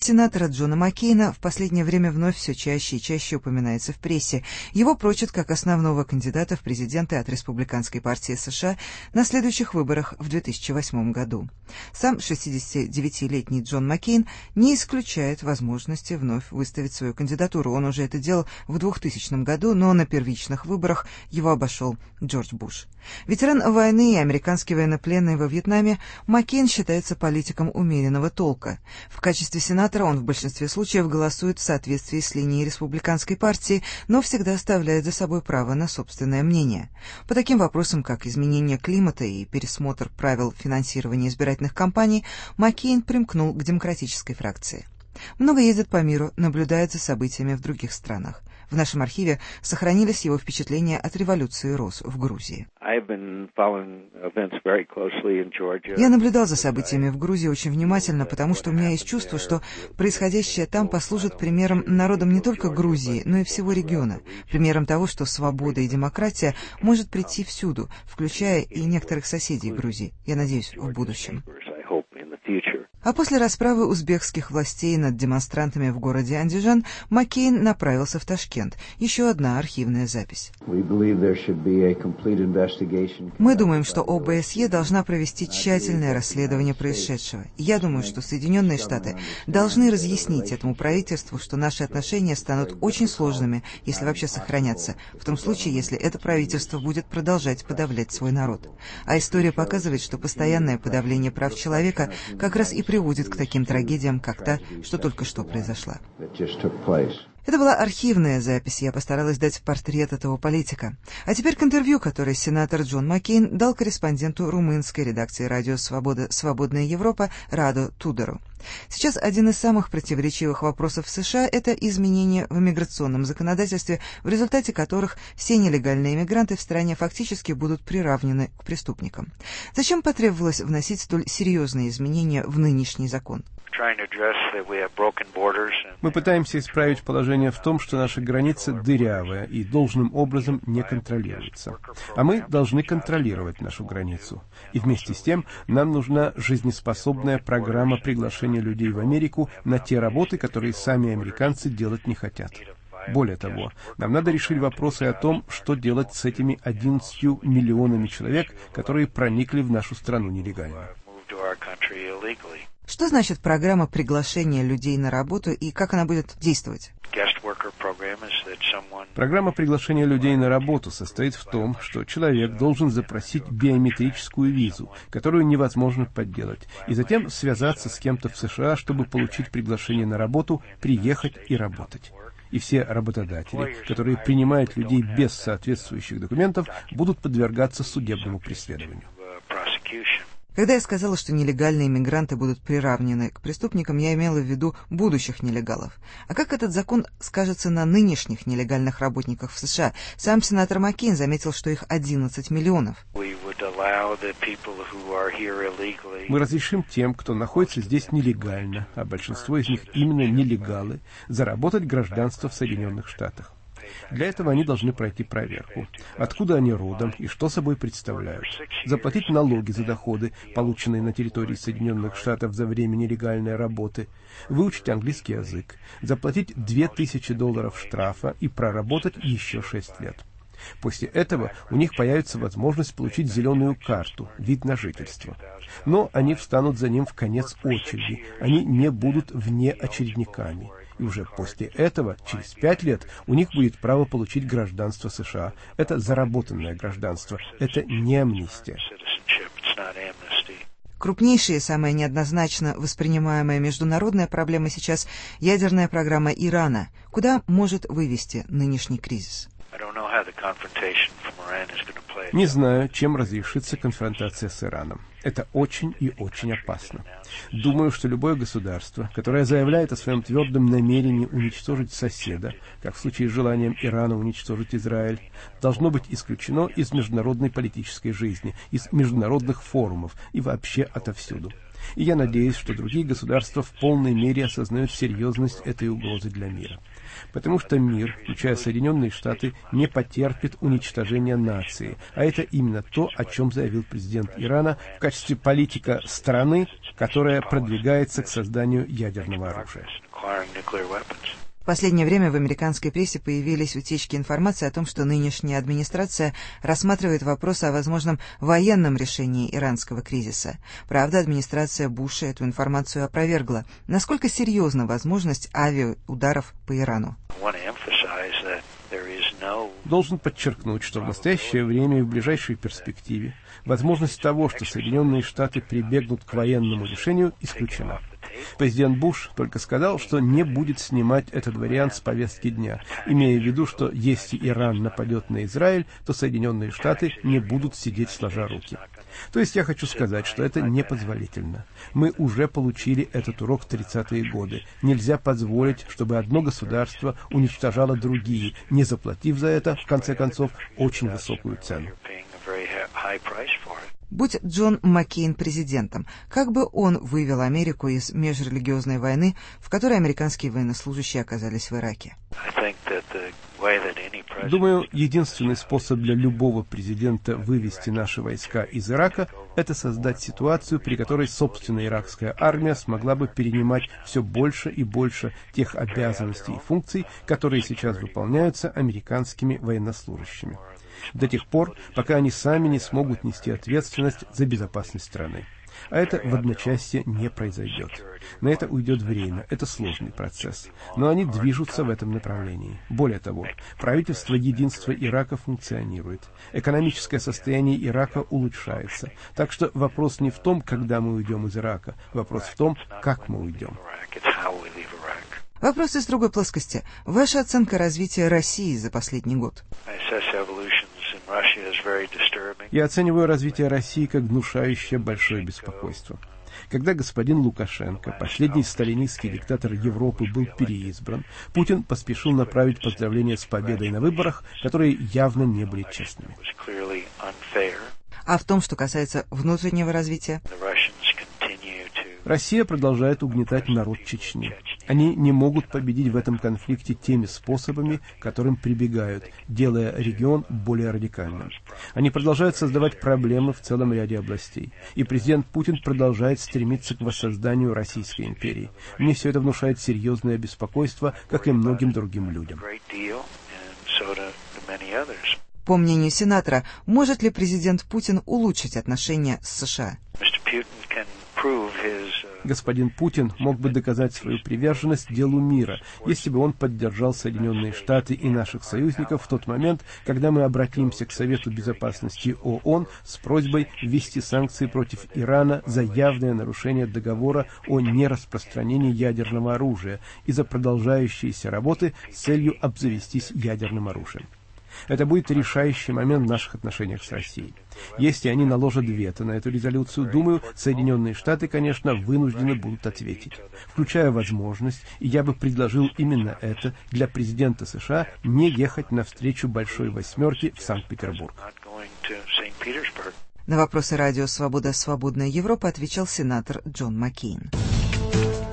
сенатора Джона Маккейна в последнее время вновь все чаще и чаще упоминается в прессе. Его прочат как основного кандидата в президенты от Республиканской партии США на следующих выборах в 2008 году. Сам 69-летний Джон Маккейн не исключает возможности вновь выставить свою кандидатуру. Он уже это делал в 2000 году, но на первичных выборах его обошел Джордж Буш. Ветеран войны и американский военнопленный во Вьетнаме, Маккейн считается политиком умеренного толка. В качестве сенатора он в большинстве случаев голосует в соответствии с линией республиканской партии, но всегда оставляет за собой право на собственное мнение. По таким вопросам, как изменение климата и пересмотр правил финансирования избирательных кампаний, Маккейн примкнул к демократической фракции. Много ездит по миру, наблюдает за событиями в других странах. В нашем архиве сохранились его впечатления от революции роз в Грузии. Я наблюдал за событиями в Грузии очень внимательно, потому что у меня есть чувство, что происходящее там послужит примером народам не только Грузии, но и всего региона, примером того, что свобода и демократия может прийти всюду, включая и некоторых соседей Грузии, я надеюсь, в будущем. А после расправы узбекских властей над демонстрантами в городе Андижан Маккейн направился в Ташкент. Еще одна архивная запись. Мы думаем, что ОБСЕ должна провести тщательное расследование происшедшего. Я думаю, что Соединенные Штаты должны разъяснить этому правительству, что наши отношения станут очень сложными, если вообще сохранятся, в том случае, если это правительство будет продолжать подавлять свой народ. А история показывает, что постоянное подавление прав человека как раз и приводит к таким трагедиям, как та, что только что произошла. Это была архивная запись, я постаралась дать портрет этого политика. А теперь к интервью, которое сенатор Джон Маккейн дал корреспонденту румынской редакции радио «Свобода. Свободная Европа» Раду Тудору. Сейчас один из самых противоречивых вопросов в США – это изменения в иммиграционном законодательстве, в результате которых все нелегальные иммигранты в стране фактически будут приравнены к преступникам. Зачем потребовалось вносить столь серьезные изменения в нынешний закон? Мы пытаемся исправить положение в том, что наша граница дырявая и должным образом не контролируется. А мы должны контролировать нашу границу. И вместе с тем нам нужна жизнеспособная программа приглашения людей в Америку на те работы, которые сами американцы делать не хотят. Более того, нам надо решить вопросы о том, что делать с этими 11 миллионами человек, которые проникли в нашу страну нелегально. Что значит программа приглашения людей на работу и как она будет действовать? Программа приглашения людей на работу состоит в том, что человек должен запросить биометрическую визу, которую невозможно подделать, и затем связаться с кем-то в США, чтобы получить приглашение на работу, приехать и работать. И все работодатели, которые принимают людей без соответствующих документов, будут подвергаться судебному преследованию. Когда я сказала, что нелегальные иммигранты будут приравнены к преступникам, я имела в виду будущих нелегалов. А как этот закон скажется на нынешних нелегальных работниках в США? Сам сенатор Маккейн заметил, что их 11 миллионов. Мы разрешим тем, кто находится здесь нелегально, а большинство из них именно нелегалы, заработать гражданство в Соединенных Штатах. Для этого они должны пройти проверку. Откуда они родом и что собой представляют. Заплатить налоги за доходы, полученные на территории Соединенных Штатов за время нелегальной работы. Выучить английский язык. Заплатить $2000 штрафа и проработать еще 6 лет. После этого у них появится возможность получить зеленую карту, вид на жительство. Но они встанут за ним в конец очереди. Они не будут внеочередниками. И уже после этого, через 5 лет, у них будет право получить гражданство США. Это заработанное гражданство. Это не амнистия. Крупнейшая и самая неоднозначно воспринимаемая международная проблема сейчас – ядерная программа Ирана. Куда может вывести нынешний кризис? Не знаю, чем разрешится конфронтация с Ираном. Это очень и очень опасно. Думаю, что любое государство, которое заявляет о своем твердом намерении уничтожить соседа, как в случае с желанием Ирана уничтожить Израиль, должно быть исключено из международной политической жизни, из международных форумов и вообще отовсюду. И я надеюсь, что другие государства в полной мере осознают серьезность этой угрозы для мира. Потому что мир, включая Соединенные Штаты, не потерпит уничтожения нации. А это именно то, о чем заявил президент Ирана в качестве политика страны, которая продвигается к созданию ядерного оружия. В последнее время в американской прессе появились утечки информации о том, что нынешняя администрация рассматривает вопрос о возможном военном решении иранского кризиса. Правда, администрация Буша эту информацию опровергла. Насколько серьезна возможность авиаударов по Ирану? Должен подчеркнуть, что в настоящее время и в ближайшей перспективе возможность того, что Соединенные Штаты прибегнут к военному решению, исключена. Президент Буш только сказал, что не будет снимать этот вариант с повестки дня, имея в виду, что если Иран нападет на Израиль, то Соединенные Штаты не будут сидеть сложа руки. То есть я хочу сказать, что это непозволительно. Мы уже получили этот урок в 30-е годы. Нельзя позволить, чтобы одно государство уничтожало другие, не заплатив за это, в конце концов, очень высокую цену. Будь Джон Маккейн президентом, как бы он вывел Америку из межрелигиозной войны, в которой американские военнослужащие оказались в Ираке? Думаю, единственный способ для любого президента вывести наши войска из Ирака – это создать ситуацию, при которой собственная иракская армия смогла бы перенимать все больше и больше тех обязанностей и функций, которые сейчас выполняются американскими военнослужащими. До тех пор, пока они сами не смогут нести ответственность за безопасность страны. А это в одночасье не произойдет. На это уйдет время, это сложный процесс. Но они движутся в этом направлении. Более того, правительство единства Ирака функционирует. Экономическое состояние Ирака улучшается. Так что вопрос не в том, когда мы уйдем из Ирака. Вопрос в том, как мы уйдем. Вопрос из другой плоскости. Ваша оценка развития России за последний год? Я оцениваю развитие России как внушающее большое беспокойство. Когда господин Лукашенко, последний сталинистский диктатор Европы, был переизбран, Путин поспешил направить поздравления с победой на выборах, которые явно не были честными. А в том, что касается внутреннего развития? Россия продолжает угнетать народ Чечни. Они не могут победить в этом конфликте теми способами, к которым прибегают, делая регион более радикальным. Они продолжают создавать проблемы в целом ряде областей. И президент Путин продолжает стремиться к воссозданию Российской империи. Мне все это внушает серьезное беспокойство, как и многим другим людям. По мнению сенатора, может ли президент Путин улучшить отношения с США? Господин Путин мог бы доказать свою приверженность делу мира, если бы он поддержал Соединенные Штаты и наших союзников в тот момент, когда мы обратимся к Совету Безопасности ООН с просьбой ввести санкции против Ирана за явное нарушение договора о нераспространении ядерного оружия и за продолжающиеся работы с целью обзавестись ядерным оружием. Это будет решающий момент в наших отношениях с Россией. Если они наложат вето на эту резолюцию, думаю, Соединенные Штаты, конечно, вынуждены будут ответить, включая возможность, и я бы предложил именно это, для президента США не ехать навстречу Большой Восьмерке в Санкт-Петербург. На вопросы радио «Свобода. Свободная Европа» отвечал сенатор Джон Маккейн.